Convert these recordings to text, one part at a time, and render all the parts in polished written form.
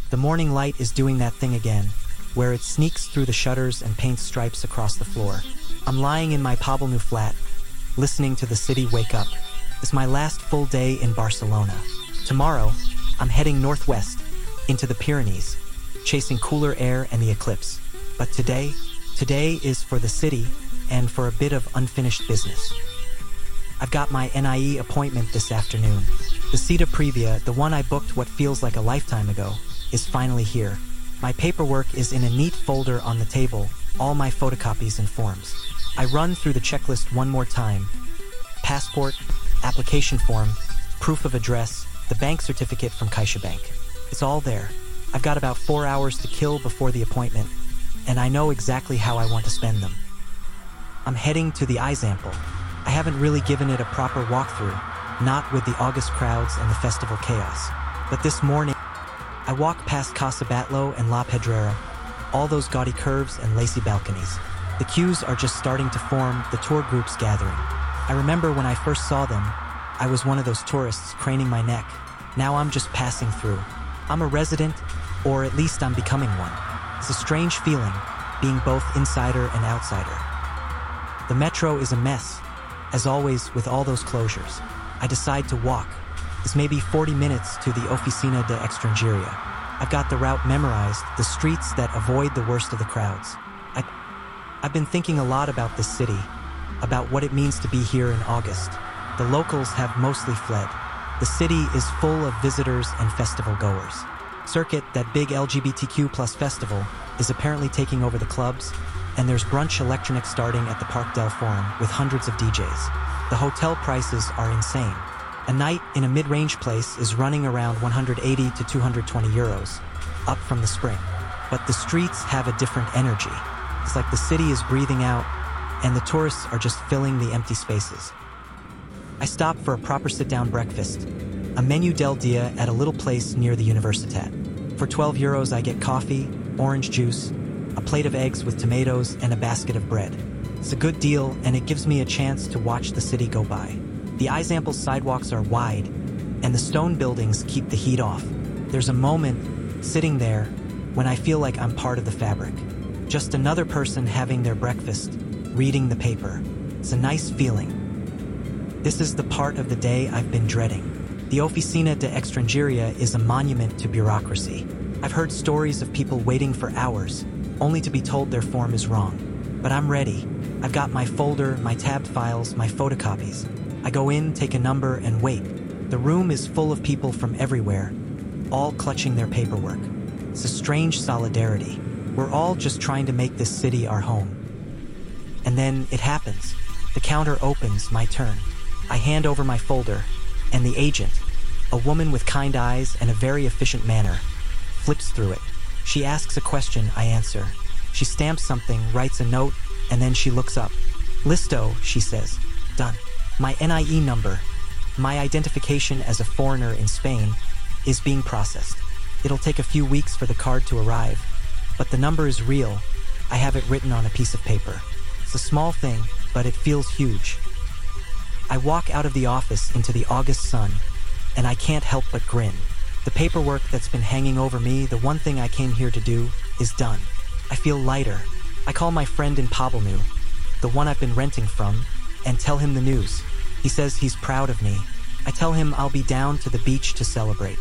The morning light is doing that thing again, where it sneaks through the shutters and paints stripes across the floor. I'm lying in my Poblenou flat, listening to the city wake up. It's my last full day in Barcelona. Tomorrow, I'm heading northwest, into the Pyrenees, chasing cooler air and the eclipse. But today is for the city and for a bit of unfinished business. I've got my NIE appointment this afternoon. The Cita Previa, the one I booked what feels like a lifetime ago, is finally here. My paperwork is in a neat folder on the table, all my photocopies and forms. I run through the checklist one more time. Passport, application form, proof of address, the bank certificate from CaixaBank. It's all there. I've got about 4 hours to kill before the appointment, and I know exactly how I want to spend them. I'm heading to the Eixample. I haven't really given it a proper walkthrough, not with the August crowds and the festival chaos. But this morning, I walk past Casa Batlló and La Pedrera, all those gaudy curves and lacy balconies. The queues are just starting to form, the tour groups gathering. I remember when I first saw them, I was one of those tourists craning my neck. Now I'm just passing through. I'm a resident, or at least I'm becoming one. It's a strange feeling, being both insider and outsider. The metro is a mess, as always with all those closures. I decide to walk. It's maybe 40 minutes to the Oficina de Extranjeria. I've got the route memorized, the streets that avoid the worst of the crowds. I've been thinking a lot about this city, about what it means to be here in August. The locals have mostly fled. The city is full of visitors and festival goers. Circuit, that big LGBTQ+ festival, is apparently taking over the clubs, and there's brunch electronic starting at the Parc del Forum with hundreds of DJs. The hotel prices are insane. A night in a mid-range place is running around 180 to 220 euros, up from the spring. But the streets have a different energy. It's like the city is breathing out, and the tourists are just filling the empty spaces. I stop for a proper sit-down breakfast, a menu del dia at a little place near the Universitat. For 12 euros I get coffee, orange juice, a plate of eggs with tomatoes, and a basket of bread. It's a good deal, and it gives me a chance to watch the city go by. The Eixample's sidewalks are wide, and the stone buildings keep the heat off. There's a moment, sitting there, when I feel like I'm part of the fabric. Just another person having their breakfast, reading the paper. It's a nice feeling. This is the part of the day I've been dreading. The Oficina de Extranjeria is a monument to bureaucracy. I've heard stories of people waiting for hours, only to be told their form is wrong. But I'm ready. I've got my folder, my tabbed files, my photocopies. I go in, take a number, and wait. The room is full of people from everywhere, all clutching their paperwork. It's a strange solidarity. We're all just trying to make this city our home. And then it happens. The counter opens, my turn. I hand over my folder, and the agent, a woman with kind eyes and a very efficient manner, flips through it. She asks a question, I answer. She stamps something, writes a note, and then she looks up. Listo, she says. Done. My NIE number, my identification as a foreigner in Spain, is being processed. It'll take a few weeks for the card to arrive, but the number is real. I have it written on a piece of paper. It's a small thing, but it feels huge. I walk out of the office into the August sun, and I can't help but grin. The paperwork that's been hanging over me, the one thing I came here to do, is done. I feel lighter. I call my friend in Poblenou, the one I've been renting from, and tell him the news. He says he's proud of me. I tell him I'll be down to the beach to celebrate.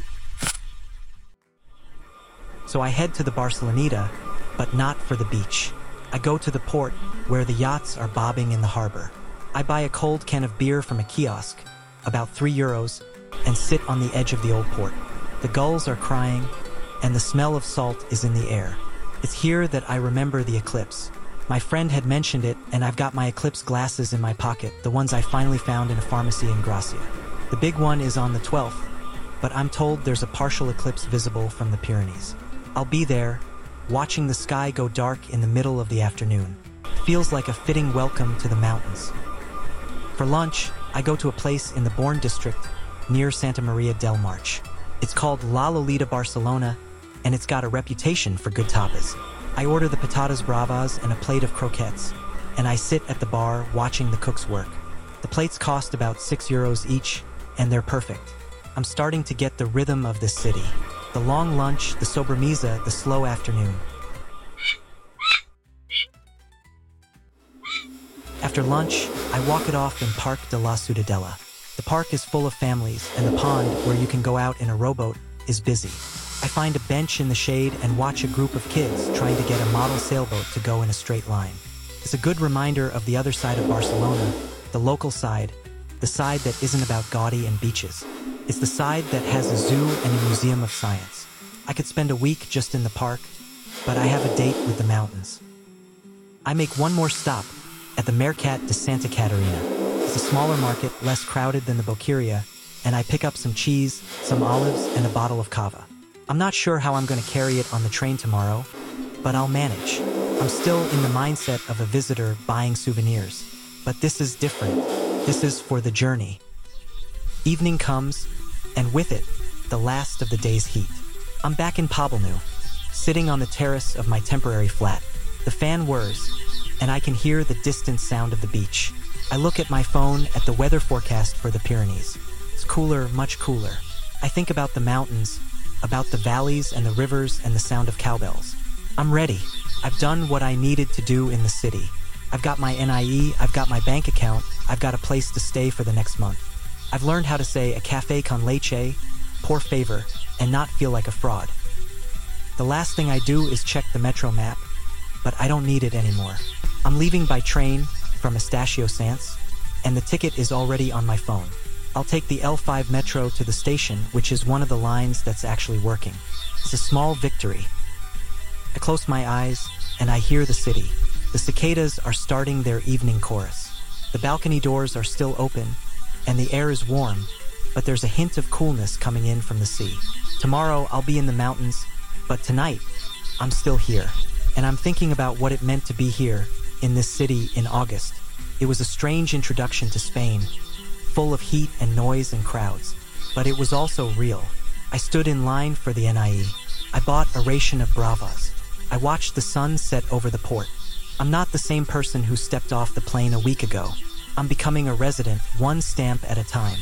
So I head to the Barceloneta, but not for the beach. I go to the port, where the yachts are bobbing in the harbor. I buy a cold can of beer from a kiosk, about 3 euros, and sit on the edge of the old port. The gulls are crying, and the smell of salt is in the air. It's here that I remember the eclipse. My friend had mentioned it, and I've got my eclipse glasses in my pocket, the ones I finally found in a pharmacy in Gracia. The big one is on the 12th, but I'm told there's a partial eclipse visible from the Pyrenees. I'll be there, watching the sky go dark in the middle of the afternoon. It feels like a fitting welcome to the mountains. For lunch, I go to a place in the Born district near Santa Maria del March. It's called La Lolita Barcelona, and it's got a reputation for good tapas. I order the patatas bravas and a plate of croquettes, and I sit at the bar watching the cooks work. The plates cost about 6 euros each, and they're perfect. I'm starting to get the rhythm of this city. The long lunch, the sobremesa, the slow afternoon. After lunch, I walk it off in Parque de la Ciudadela. The park is full of families, and the pond, where you can go out in a rowboat, is busy. I find a bench in the shade and watch a group of kids trying to get a model sailboat to go in a straight line. It's a good reminder of the other side of Barcelona, the local side, the side that isn't about gaudy and beaches. It's the side that has a zoo and a museum of science. I could spend a week just in the park, but I have a date with the mountains. I make one more stop at the Mercat de Santa Caterina. It's a smaller market, less crowded than the Boqueria, and I pick up some cheese, some olives, and a bottle of cava. I'm not sure how I'm going to carry it on the train tomorrow, but I'll manage. I'm still in the mindset of a visitor buying souvenirs, but this is different. This is for the journey. Evening comes, and with it, the last of the day's heat. I'm back in Poblenou, sitting on the terrace of my temporary flat. The fan whirs, and I can hear the distant sound of the beach. I look at my phone at the weather forecast for the Pyrenees. It's cooler, much cooler. I think about the mountains, about the valleys and the rivers and the sound of cowbells. I'm ready. I've done what I needed to do in the city. I've got my NIE, I've got my bank account, I've got a place to stay for the next month. I've learned how to say a café con leche, por favor, and not feel like a fraud. The last thing I do is check the metro map, but I don't need it anymore. I'm leaving by train from Estacio Sanz, and the ticket is already on my phone. I'll take the L5 metro to the station, which is one of the lines that's actually working. It's a small victory. I close my eyes, and I hear the city. The cicadas are starting their evening chorus. The balcony doors are still open, and the air is warm, but there's a hint of coolness coming in from the sea. Tomorrow, I'll be in the mountains, but tonight, I'm still here. And I'm thinking about what it meant to be here, in this city, in August. It was a strange introduction to Spain, full of heat and noise and crowds. But it was also real. I stood in line for the NIE. I bought a ration of bravas. I watched the sun set over the port. I'm not the same person who stepped off the plane a week ago. I'm becoming a resident, one stamp at a time.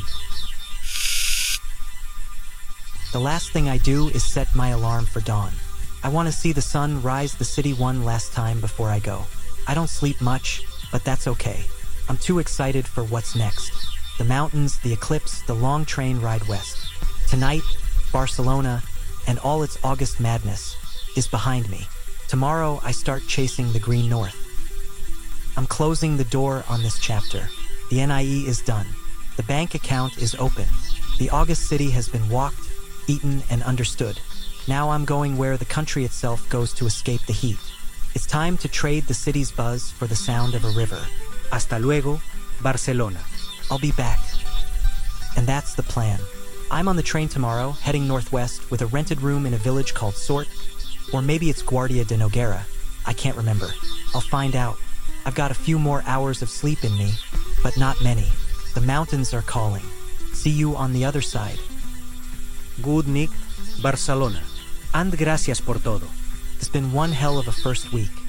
The last thing I do is set my alarm for dawn. I want to see the sun rise the city one last time before I go. I don't sleep much, but that's okay. I'm too excited for what's next. The mountains, the eclipse, the long train ride west. Tonight, Barcelona, and all its August madness, is behind me. Tomorrow, I start chasing the green north. I'm closing the door on this chapter. The NIE is done. The bank account is open. The August city has been walked, eaten, and understood. Now I'm going where the country itself goes to escape the heat. It's time to trade the city's buzz for the sound of a river. Hasta luego, Barcelona. I'll be back. And that's the plan. I'm on the train tomorrow, heading northwest with a rented room in a village called Sort, or maybe it's Guardia de Noguera. I can't remember. I'll find out. I've got a few more hours of sleep in me, but not many. The mountains are calling. See you on the other side. Good night, Barcelona. And gracias por todo. It's been one hell of a first week.